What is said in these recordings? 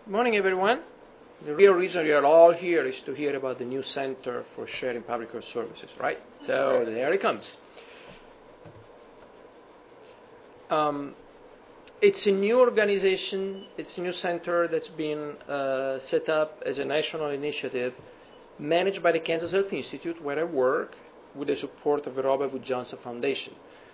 Good morning, everyone. The real reason you're all here is to hear about the new Center for Sharing Public Health Services, right? So there it comes. It's a new organization, it's a new center that's been set up as a national initiative managed by the Kansas Health Institute, where I work, with the support of the Robert Wood Johnson Foundation.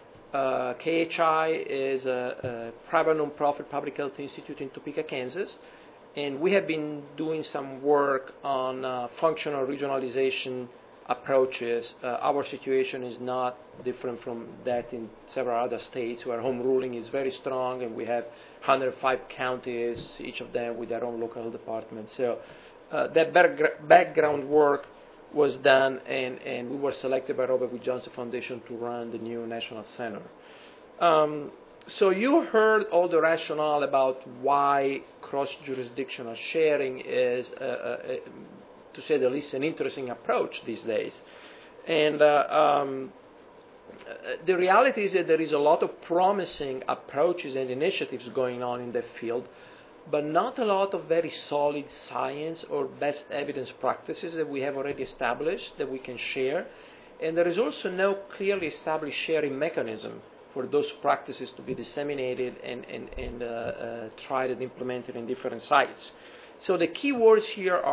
KHI is a private nonprofit public health institute in Topeka, Kansas, and we have been doing some work on functional regionalization approaches. Our situation is not different from that in several other states where home ruling is very strong, and we have 105 counties, each of them with their own local department. So that background work was done, and we were selected by Robert Wood Johnson Foundation to run the new national center. So you heard all the rationale about why cross-jurisdictional sharing is, to say the least, an interesting approach these days. And the reality is that there is a lot of promising approaches and initiatives going on in the field, but not a lot of very solid science or best evidence practices that we have already established that we can share. And there is also no clearly established sharing mechanism for those practices to be disseminated and tried and implemented in different sites. So the key words here are